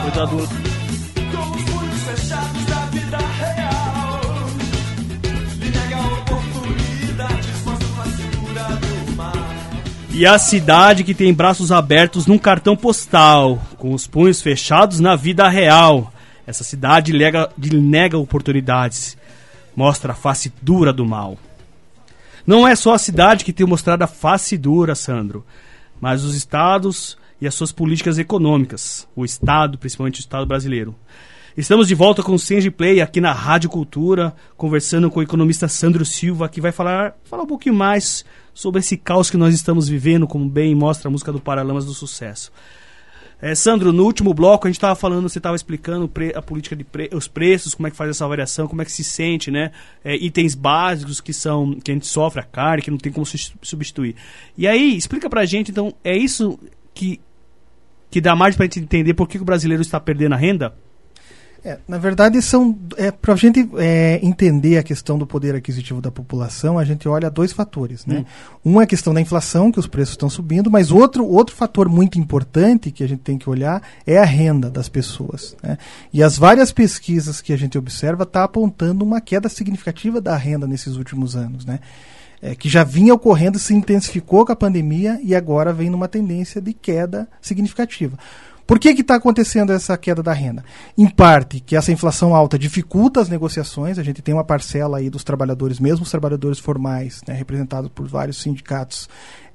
Cuidado. Com os punhos fechados da vida real, lhe nega oportunidades, mostra uma figura do mal. E a cidade que tem braços abertos num cartão postal, com os punhos fechados na vida real. Essa cidade lhe nega oportunidades, mostra a face dura do mal. Não é só a cidade que tem mostrado a face dura, Sandro, mas os estados e as suas políticas econômicas. O Estado, principalmente o Estado brasileiro. Estamos de volta com o Senge Play aqui na Rádio Cultura, conversando com o economista Sandro Silva, que vai falar um pouquinho mais sobre esse caos que nós estamos vivendo, como bem mostra a música do Paralamas do Sucesso. Sandro, no último bloco a gente estava falando, você estava explicando a política de os preços, como é que faz essa variação, como é que se sente, né? Itens básicos que a gente sofre, a carne, que não tem como substituir. E aí, explica pra gente, então, é isso que dá margem pra gente entender por que o brasileiro está perdendo a renda? Na verdade, para a gente entender a questão do poder aquisitivo da população, a gente olha dois fatores, né? Um é a questão da inflação, que os preços estão subindo, mas outro fator muito importante que a gente tem que olhar é a renda das pessoas, né? E as várias pesquisas que a gente observa estão apontando uma queda significativa da renda nesses últimos anos, né? Que já vinha ocorrendo, se intensificou com a pandemia e agora vem numa tendência de queda significativa. Por que está acontecendo essa queda da renda? Em parte, que essa inflação alta dificulta as negociações. A gente tem uma parcela aí dos trabalhadores, mesmo os trabalhadores formais, né, representados por vários sindicatos,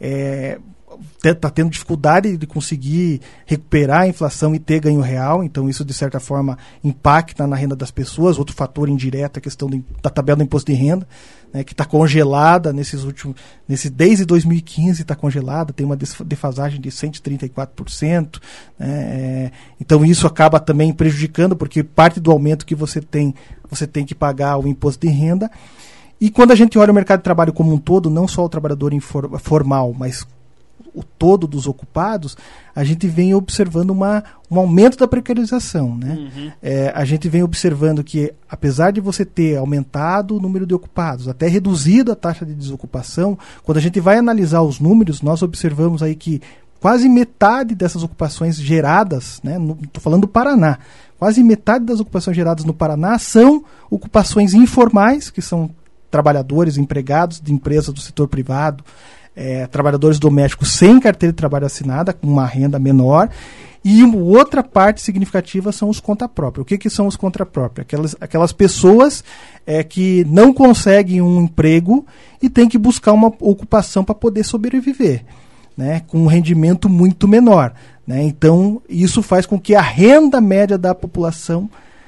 está tendo dificuldade de conseguir recuperar a inflação e ter ganho real. Então isso, de certa forma, impacta na renda das pessoas. Outro fator indireto é a questão da tabela do imposto de renda, né, que está congelada desde 2015 está congelada, tem uma defasagem de 134%. Então isso acaba também prejudicando, porque parte do aumento que você tem que pagar o imposto de renda. E quando a gente olha o mercado de trabalho como um todo, não só o trabalhador formal, mas o todo dos ocupados, a gente vem observando um aumento da precarização, né? A gente vem observando que, apesar de você ter aumentado o número de ocupados, até reduzido a taxa de desocupação, quando a gente vai analisar os números, nós observamos aí que quase metade dessas ocupações geradas, né? Estou falando do Paraná, quase metade das ocupações geradas no Paraná são ocupações informais, que são trabalhadores, empregados de empresas do setor privado, trabalhadores domésticos sem carteira de trabalho assinada, com uma renda menor, e outra parte significativa são os conta própria. O que são os conta própria? Aquelas pessoas que não conseguem um emprego e têm que buscar uma ocupação para poder sobreviver, né, com um rendimento muito menor, né? Então, isso faz com que a renda média da população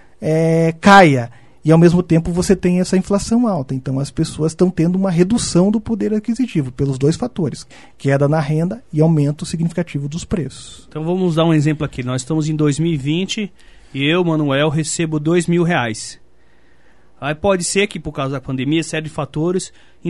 caia. E, ao mesmo tempo, você tem essa inflação alta. Então, as pessoas estão tendo uma redução do poder aquisitivo, pelos dois fatores, queda na renda e aumento significativo dos preços. Então, vamos dar um exemplo aqui. Nós estamos em 2020 e eu, Manuel, recebo R$2.000. Aí pode ser que, por causa da pandemia, série de fatores, em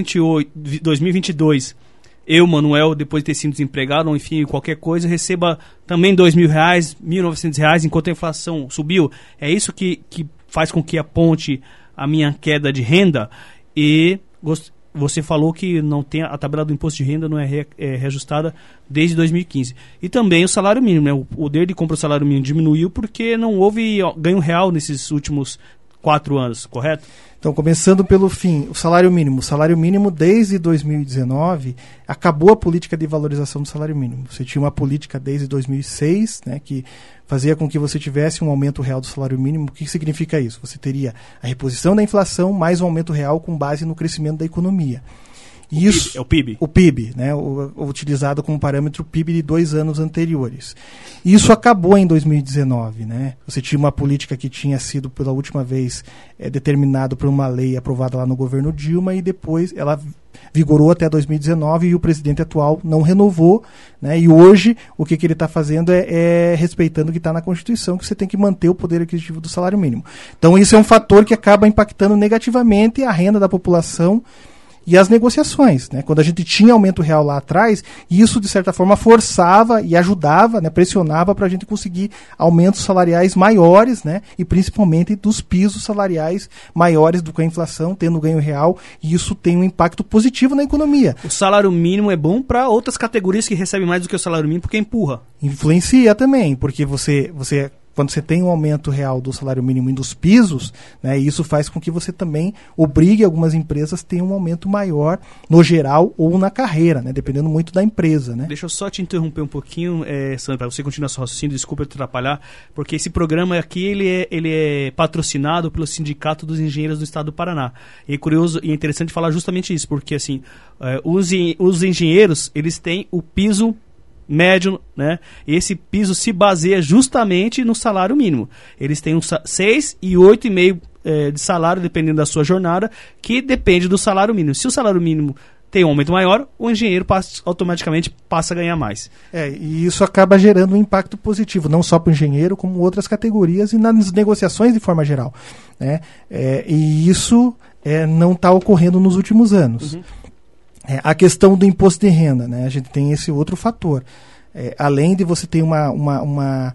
2022, eu, Manuel, depois de ter sido desempregado, ou enfim, qualquer coisa, receba também R$2.000, R$1.900, enquanto a inflação subiu. É isso que faz com que aponte a minha queda de renda. E você falou que não tem a tabela do imposto de renda não é reajustada desde 2015. E também o salário mínimo, né? O poder de compra do salário mínimo diminuiu porque não houve ganho real nesses últimos 4 anos, correto? Então, começando pelo fim, o salário mínimo. O salário mínimo, desde 2019, acabou a política de valorização do salário mínimo. Você tinha uma política desde 2006, né, que fazia com que você tivesse um aumento real do salário mínimo. O que significa isso? Você teria a reposição da inflação mais um aumento real com base no crescimento da economia. Isso, é o PIB? O PIB, né, utilizado como parâmetro PIB de 2 anos anteriores. Isso acabou em 2019. Né? Você tinha uma política que tinha sido pela última vez determinado por uma lei aprovada lá no governo Dilma e depois ela vigorou até 2019 e o presidente atual não renovou. Né? E hoje o que ele está fazendo é respeitando o que está na Constituição, que você tem que manter o poder aquisitivo do salário mínimo. Então isso é um fator que acaba impactando negativamente a renda da população e as negociações, né? Quando a gente tinha aumento real lá atrás, isso de certa forma forçava e ajudava, né? Pressionava para a gente conseguir aumentos salariais maiores, né? E principalmente dos pisos salariais maiores do que a inflação, tendo ganho real, e isso tem um impacto positivo na economia. O salário mínimo é bom para outras categorias que recebem mais do que o salário mínimo porque empurra. Influencia também, porque você quando você tem um aumento real do salário mínimo e dos pisos, né, isso faz com que você também obrigue algumas empresas a ter um aumento maior no geral ou na carreira, né, dependendo muito da empresa, né? Deixa eu só te interromper um pouquinho, Sandra, para você continuar seu raciocínio, desculpa eu te atrapalhar, porque esse programa aqui ele é patrocinado pelo Sindicato dos Engenheiros do Estado do Paraná. E é curioso e interessante falar justamente isso, porque assim, os engenheiros, eles têm o piso médio, né? E esse piso se baseia justamente no salário mínimo. Eles têm 6 e 8,5 de salário, dependendo da sua jornada, que depende do salário mínimo. Se o salário mínimo tem um aumento maior, o engenheiro automaticamente passa a ganhar mais. E isso acaba gerando um impacto positivo, não só para o engenheiro, como outras categorias e nas negociações de forma geral, né? E isso não está ocorrendo nos últimos anos. Uhum. A questão do imposto de renda, né? A gente tem esse outro fator. Além de você ter uma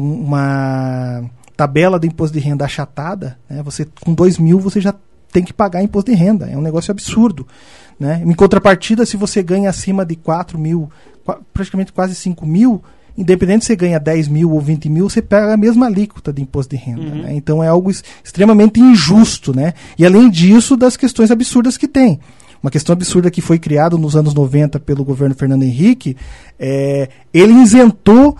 tabela do imposto de renda achatada, né? Você, com 2 mil você já tem que pagar imposto de renda. É um negócio absurdo, né? Em contrapartida, se você ganha acima de 4 mil, praticamente quase 5 mil, independente se você ganha 10 mil ou 20 mil, você pega a mesma alíquota de imposto de renda. Uhum. Né? Então é algo extremamente injusto, né? E além disso, das questões absurdas que tem. Uma questão absurda que foi criada nos anos 90 pelo governo Fernando Henrique, ele isentou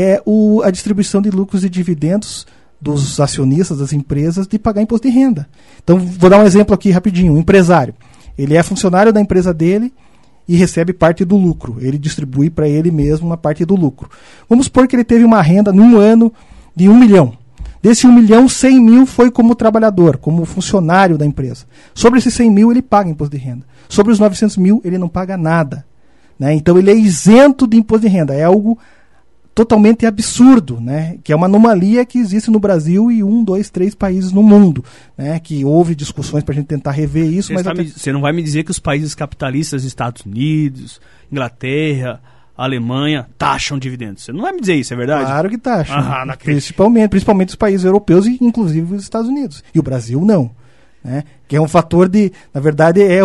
a distribuição de lucros e dividendos dos acionistas das empresas de pagar imposto de renda. Então, vou dar um exemplo aqui rapidinho. Um empresário, ele é funcionário da empresa dele e recebe parte do lucro. Ele distribui para ele mesmo uma parte do lucro. Vamos supor que ele teve uma renda num ano de 1 milhão. Desse 1 milhão, 100 mil foi como trabalhador, como funcionário da empresa. Sobre esses 100 mil, ele paga imposto de renda. Sobre os 900 mil, ele não paga nada, né? Então, ele é isento de imposto de renda. É algo totalmente absurdo, né? Que é uma anomalia que existe no Brasil e 1, 2, 3 países no mundo, né? Que houve discussões para a gente tentar rever isso. Você não vai me dizer que os países capitalistas, Estados Unidos, Inglaterra, Alemanha, taxam dividendos. Você não vai me dizer isso, é verdade? Claro que taxam. Ah, principalmente os países europeus e inclusive os Estados Unidos. E o Brasil não. Né? Que é um fator na verdade, é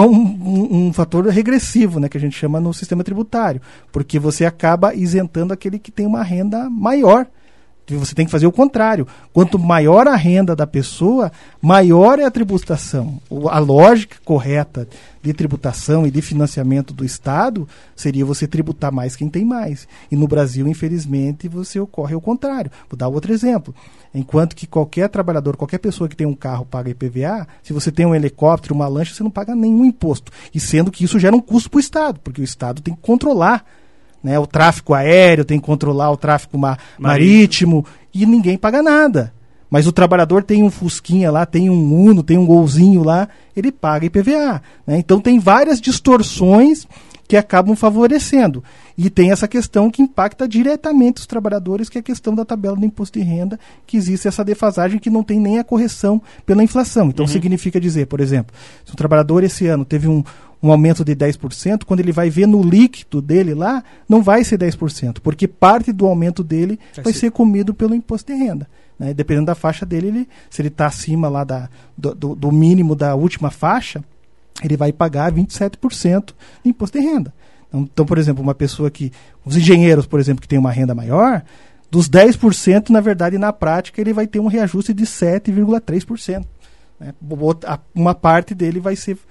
um fator regressivo, né? Que a gente chama no sistema tributário. Porque você acaba isentando aquele que tem uma renda maior. Você tem que fazer o contrário. Quanto maior a renda da pessoa, maior é a tributação. A lógica correta de tributação e de financiamento do Estado seria você tributar mais quem tem mais. E no Brasil, infelizmente, você ocorre ao contrário. Vou dar outro exemplo. Enquanto que qualquer trabalhador, qualquer pessoa que tem um carro paga IPVA, se você tem um helicóptero, uma lancha, você não paga nenhum imposto. E sendo que isso gera um custo para o Estado, porque o Estado tem que controlar, né, o tráfego aéreo, tem que controlar o tráfego marítimo, e ninguém paga nada. Mas o trabalhador tem um Fusquinha lá, tem um Uno, tem um Golzinho lá, ele paga IPVA. Né? Então tem várias distorções que acabam favorecendo. E tem essa questão que impacta diretamente os trabalhadores, que é a questão da tabela do imposto de renda, que existe essa defasagem que não tem nem a correção pela inflação. Então significa dizer, por exemplo, se o trabalhador esse ano teve um aumento de 10%, quando ele vai ver no líquido dele lá, não vai ser 10%, porque parte do aumento dele vai ser comido pelo imposto de renda. Né? Dependendo da faixa dele, se ele está acima lá do mínimo da última faixa, ele vai pagar 27% de imposto de renda. Então, por exemplo, uma pessoa os engenheiros, por exemplo, que tem uma renda maior, dos 10%, na verdade, na prática, ele vai ter um reajuste de 7,3%. Né? Uma parte dele vai ser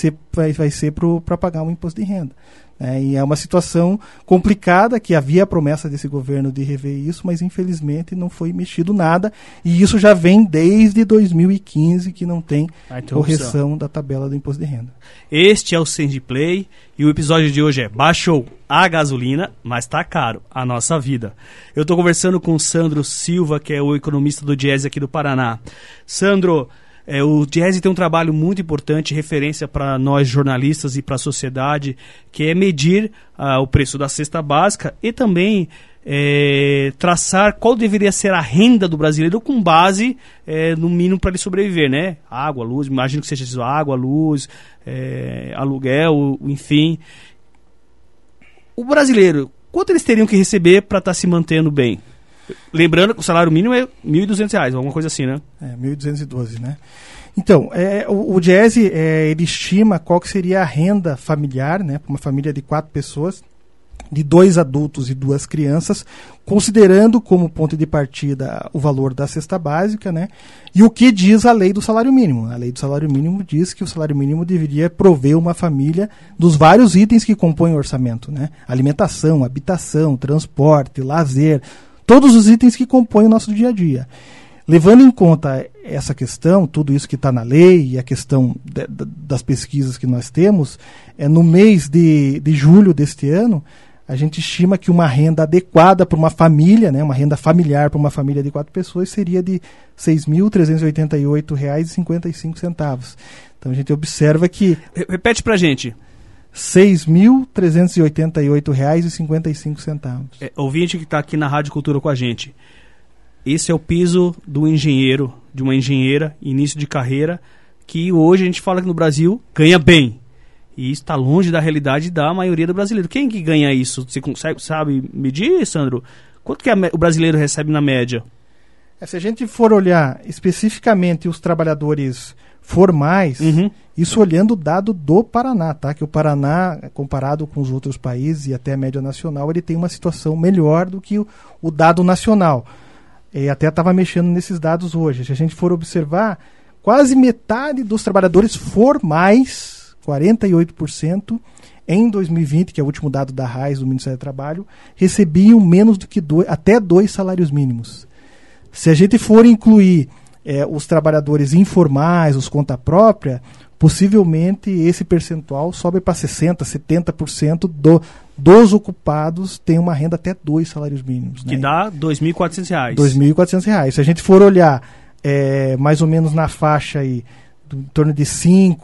para pagar um imposto de renda. E é uma situação complicada, que havia a promessa desse governo de rever isso, mas infelizmente não foi mexido nada, e isso já vem desde 2015 que não tem correção da tabela do imposto de renda. Este é o Sendplay e o episódio de hoje baixou a gasolina, mas tá caro a nossa vida. Eu estou conversando com o Sandro Silva, que é o economista do Diese aqui do Paraná. Sandro, o Diese tem um trabalho muito importante, referência para nós jornalistas e para a sociedade, que é medir o preço da cesta básica e também traçar qual deveria ser a renda do brasileiro com base no mínimo para ele sobreviver, né? Água, luz, imagino que seja isso, água, luz, aluguel, enfim. O brasileiro, quanto eles teriam que receber para estar se mantendo bem? Lembrando que o salário mínimo é R$ 1.200, alguma coisa assim, né? 1.212, né? Então, o Diese, ele estima qual que seria a renda familiar, né, para uma família de 4 pessoas, de 2 adultos e 2 crianças, considerando como ponto de partida o valor da cesta básica, né? E o que diz a lei do salário mínimo? A lei do salário mínimo diz que o salário mínimo deveria prover uma família dos vários itens que compõem o orçamento, né? Alimentação, habitação, transporte, lazer, todos os itens que compõem o nosso dia a dia. Levando em conta essa questão, tudo isso que está na lei e a questão das pesquisas que nós temos, no mês de julho deste ano, a gente estima que uma renda adequada para uma família, né, uma renda familiar para uma família de 4 pessoas, seria de R$ 6.388,55. Então a gente observa que... Repete pra gente. R$ 6.388,55. Ouvinte que está aqui na Rádio Cultura com a gente. Esse é o piso do engenheiro, de uma engenheira, início de carreira, que hoje a gente fala que no Brasil ganha bem. E isso está longe da realidade da maioria do brasileiro. Quem que ganha isso? Você sabe medir, Sandro? Quanto que o brasileiro recebe na média? Se a gente for olhar especificamente os trabalhadores formais, isso olhando o dado do Paraná, tá? Que o Paraná, comparado com os outros países e até a média nacional, ele tem uma situação melhor do que o dado nacional. E até estava mexendo nesses dados hoje. Se a gente for observar, quase metade dos trabalhadores formais, 48%, em 2020, que é o último dado da RAIS, do Ministério do Trabalho, recebiam menos do que até 2 salários mínimos. Se a gente for incluir os trabalhadores informais, os conta própria, possivelmente esse percentual sobe para 60%, 70% dos ocupados tem uma renda até 2 salários mínimos. Que dá R$ 2.400. R$ 2.400. Se a gente for olhar mais ou menos na faixa aí, em torno de 6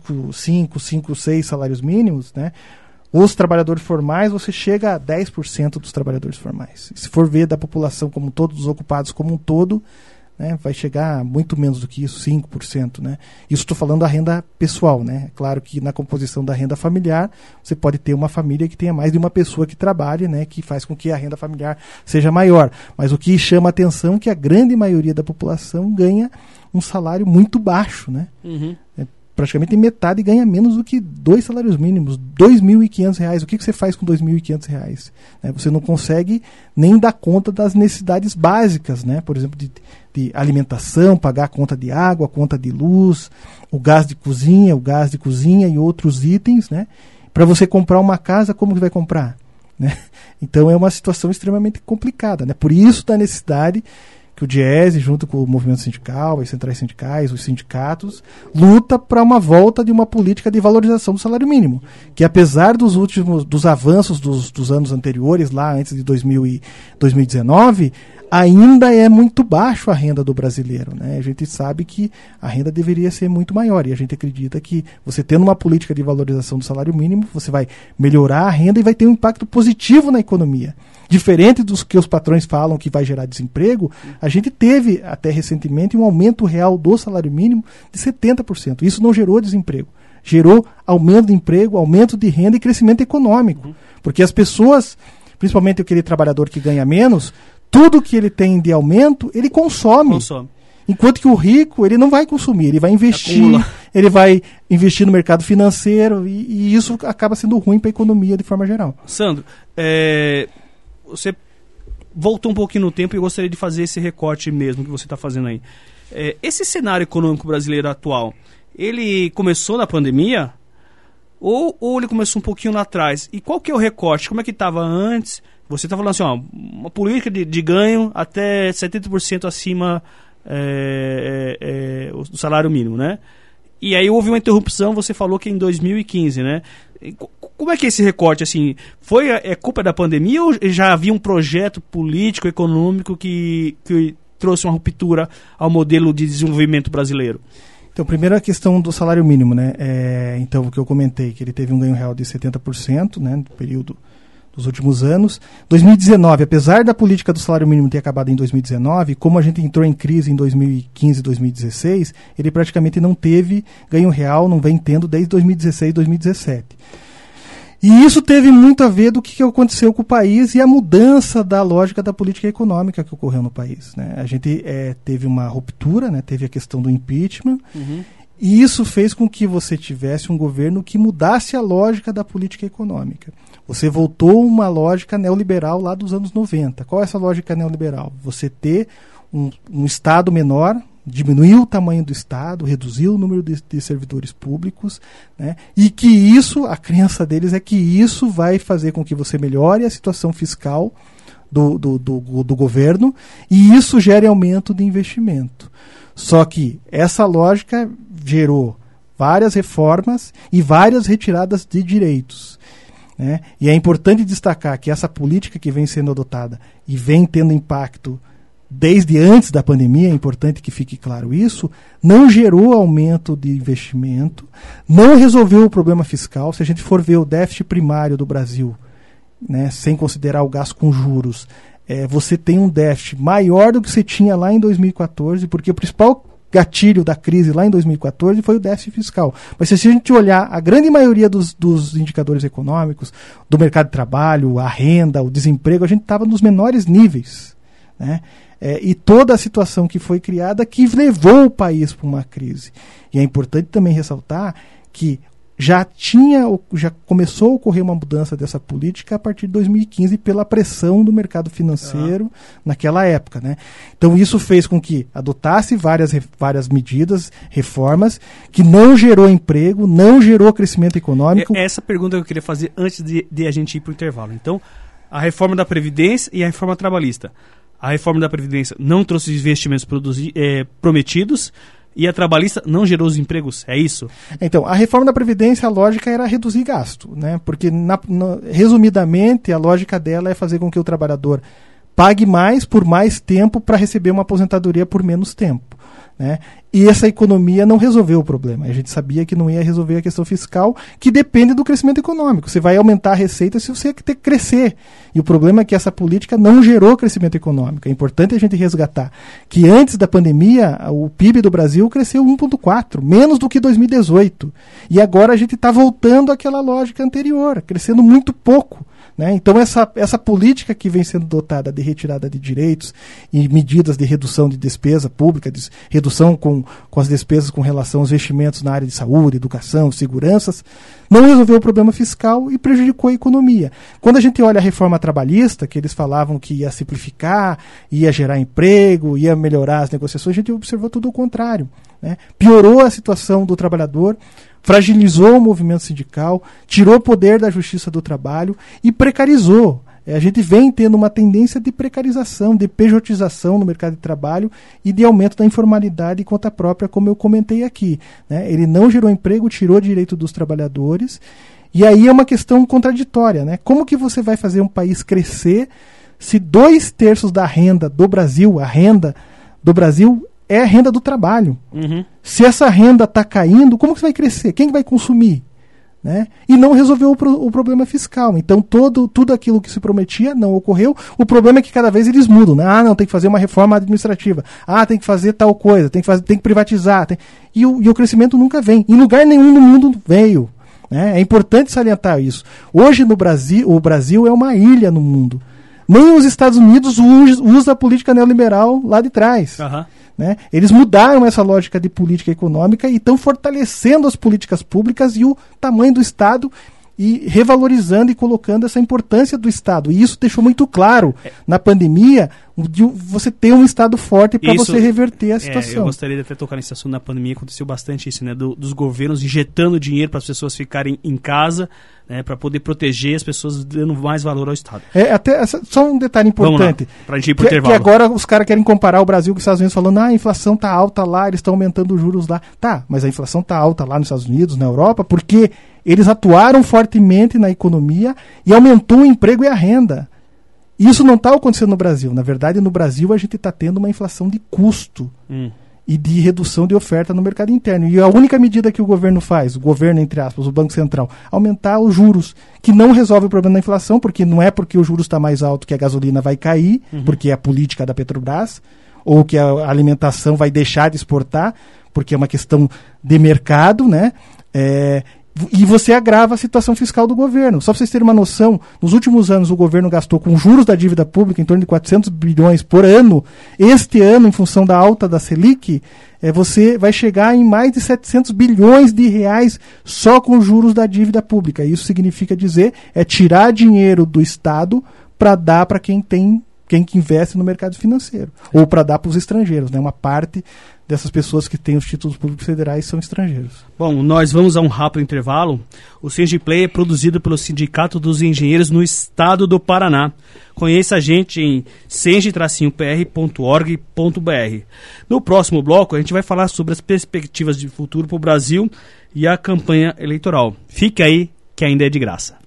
salários mínimos, né? Os trabalhadores formais, você chega a 10% dos trabalhadores formais. Se for ver da população como todos os ocupados como um todo, né, vai chegar a muito menos do que isso, 5%. Né? Isso estou falando da renda pessoal. Né? É claro que na composição da renda familiar, você pode ter uma família que tenha mais de uma pessoa que trabalhe, né, que faz com que a renda familiar seja maior. Mas o que chama a atenção é que a grande maioria da população ganha um salário muito baixo, né? Praticamente metade ganha menos do que 2 salários mínimos, R$ 2.500. O que você faz com R$ 2.500? Você não consegue nem dar conta das necessidades básicas, né? Por exemplo, de alimentação, pagar a conta de água, a conta de luz, o gás de cozinha e outros itens, né? Para você comprar uma casa, como que vai comprar? Né? Então é uma situação extremamente complicada, né? Por isso da necessidade que o DIEESE, junto com o movimento sindical, as centrais sindicais, os sindicatos, luta para uma volta de uma política de valorização do salário mínimo, que apesar dos avanços dos anos anteriores, lá antes de 2019, ainda é muito baixo a renda do brasileiro. Né? A gente sabe que a renda deveria ser muito maior, e a gente acredita que você tendo uma política de valorização do salário mínimo, você vai melhorar a renda e vai ter um impacto positivo na economia. Diferente dos que os patrões falam que vai gerar desemprego, a gente teve até recentemente um aumento real do salário mínimo de 70%. Isso não gerou desemprego. Gerou aumento de emprego, aumento de renda e crescimento econômico. Porque as pessoas, principalmente aquele trabalhador que ganha menos, tudo que ele tem de aumento, ele consome. Enquanto que o rico, ele não vai consumir, ele vai investir, ele vai investir no mercado financeiro e isso acaba sendo ruim para a economia de forma geral. Sandro, você voltou um pouquinho no tempo e eu gostaria de fazer esse recorte mesmo que você está fazendo aí. Esse cenário econômico brasileiro atual, ele começou na pandemia ou ele começou um pouquinho lá atrás? E qual que é o recorte? Como é que estava antes? Você está falando assim, uma política de ganho até 70% acima do salário mínimo, né? E aí houve uma interrupção, você falou que em 2015, né? Como é que é esse recorte, assim, é culpa da pandemia ou já havia um projeto político, econômico que trouxe uma ruptura ao modelo de desenvolvimento brasileiro? Então, primeiro a questão do salário mínimo, né? Então, o que eu comentei, que ele teve um ganho real de 70%, né, no período dos últimos anos. 2019, apesar da política do salário mínimo ter acabado em 2019, como a gente entrou em crise em 2015 e 2016, ele praticamente não teve ganho real, não vem tendo desde 2016 e 2017. E isso teve muito a ver do que aconteceu com o país e a mudança da lógica da política econômica que ocorreu no país. Né? A gente teve uma ruptura, né? Teve a questão do impeachment, E isso fez com que você tivesse um governo que mudasse a lógica da política econômica. Você voltou uma lógica neoliberal lá dos anos 90. Qual é essa lógica neoliberal? Você ter um Estado menor, diminuir o tamanho do Estado, reduzir o número de servidores públicos, né? E que isso, a crença deles é que isso vai fazer com que você melhore a situação fiscal do governo, e isso gere aumento de investimento. Só que essa lógica gerou várias reformas e várias retiradas de direitos, né? E é importante destacar que essa política que vem sendo adotada e vem tendo impacto desde antes da pandemia, é importante que fique claro isso, não gerou aumento de investimento, não resolveu o problema fiscal. Se a gente for ver o déficit primário do Brasil, né, sem considerar o gasto com juros, você tem um déficit maior do que você tinha lá em 2014, porque o principal gatilho da crise lá em 2014 foi o déficit fiscal. Mas se a gente olhar a grande maioria dos indicadores econômicos, do mercado de trabalho, a renda, o desemprego, a gente estava nos menores níveis, né? E toda a situação que foi criada que levou o país para uma crise. E é importante também ressaltar que já começou a ocorrer uma mudança dessa política a partir de 2015 pela pressão do mercado financeiro naquela época, né? Então isso fez com que adotasse várias medidas, reformas, que não gerou emprego, não gerou crescimento econômico. É essa pergunta que eu queria fazer antes de a gente ir para o intervalo. Então, a reforma da Previdência e a reforma trabalhista. A reforma da Previdência não trouxe os investimentos prometidos e a trabalhista não gerou os empregos, é isso? Então, a reforma da Previdência, a lógica era reduzir gasto, né? Porque, resumidamente, a lógica dela é fazer com que o trabalhador pague mais por mais tempo para receber uma aposentadoria por menos tempo, né? E essa economia não resolveu o problema. A gente sabia que não ia resolver a questão fiscal, que depende do crescimento econômico. Você vai aumentar a receita se você ter que crescer. E o problema é que essa política não gerou crescimento econômico. É importante a gente resgatar que antes da pandemia, o PIB do Brasil cresceu 1,4%, menos do que 2018. E agora a gente está voltando àquela lógica anterior, crescendo muito pouco, né? Então essa política que vem sendo dotada de retirada de direitos e medidas de redução de despesa pública, de redução com as despesas com relação aos investimentos na área de saúde, educação, seguranças, não resolveu o problema fiscal e prejudicou a economia. Quando a gente olha a reforma trabalhista, que eles falavam que ia simplificar, ia gerar emprego, ia melhorar as negociações, a gente observou tudo o contrário, né? Piorou a situação do trabalhador, fragilizou o movimento sindical, tirou o poder da justiça do trabalho e precarizou. A gente vem tendo uma tendência de precarização, de pejotização no mercado de trabalho e de aumento da informalidade e conta própria, como eu comentei aqui, né? Ele não gerou emprego, tirou direito dos trabalhadores, e aí é uma questão contraditória, né? Como que você vai fazer um país crescer se 2/3 da renda do Brasil, a renda do Brasil é a renda do trabalho? Uhum. Se essa renda está caindo, como que vai crescer? Quem vai consumir? Né? E não resolveu o problema fiscal. Então tudo aquilo que se prometia não ocorreu. O problema é que cada vez eles mudam, né? Não, tem que fazer uma reforma administrativa, tem que fazer tal coisa, tem que privatizar, e o crescimento nunca vem. Em lugar nenhum no mundo veio, né? É importante salientar isso. Hoje no Brasil, o Brasil é uma ilha no mundo. Nem os Estados Unidos usam a política neoliberal lá de trás. Uhum. Né? Eles mudaram essa lógica de política econômica e estão fortalecendo as políticas públicas e o tamanho do Estado e revalorizando e colocando essa importância do Estado. E isso deixou muito claro na pandemia, de você ter um Estado forte para você reverter a situação. Eu gostaria de até tocar nesse assunto. Na pandemia aconteceu bastante isso, né? Dos governos injetando dinheiro para as pessoas ficarem em casa, né? Para poder proteger as pessoas, dando mais valor ao Estado. Só um detalhe importante. Para a gente ir pro intervalo. Que agora os caras querem comparar o Brasil com os Estados Unidos, falando a inflação está alta lá, eles estão aumentando os juros lá. Tá, mas a inflação está alta lá nos Estados Unidos, na Europa, porque eles atuaram fortemente na economia e aumentou o emprego e a renda. Isso não está acontecendo no Brasil. Na verdade, no Brasil a gente está tendo uma inflação de custo e de redução de oferta no mercado interno. E a única medida que o governo faz, o governo, entre aspas, o Banco Central, aumentar os juros, que não resolve o problema da inflação, porque não é porque o juros está mais alto que a gasolina vai cair, porque é a política da Petrobras, ou que a alimentação vai deixar de exportar, porque é uma questão de mercado, né? E você agrava a situação fiscal do governo. Só para vocês terem uma noção, nos últimos anos o governo gastou com juros da dívida pública em torno de 400 bilhões por ano. Este ano, em função da alta da Selic, você vai chegar em mais de 700 bilhões de reais só com juros da dívida pública. Isso significa dizer, tirar dinheiro do Estado para dar para quem que investe no mercado financeiro. Ou para dar para os estrangeiros, né? Uma parte dessas pessoas que têm os títulos públicos federais são estrangeiros. Bom, nós vamos a um rápido intervalo. O Sengiplay é produzido pelo Sindicato dos Engenheiros no Estado do Paraná. Conheça a gente em sengi-pr.org.br. No próximo bloco, a gente vai falar sobre as perspectivas de futuro para o Brasil e a campanha eleitoral. Fique aí, que ainda é de graça.